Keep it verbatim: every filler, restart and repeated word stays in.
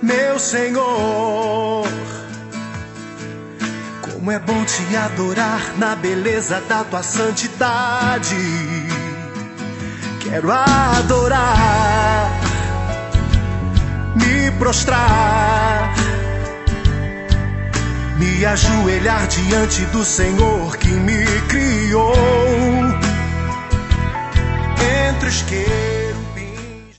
meu Senhor. Como é bom te adorar na beleza da tua santidade. Quero adorar, me prostrar, me ajoelhar diante do Senhor que me criou entre os que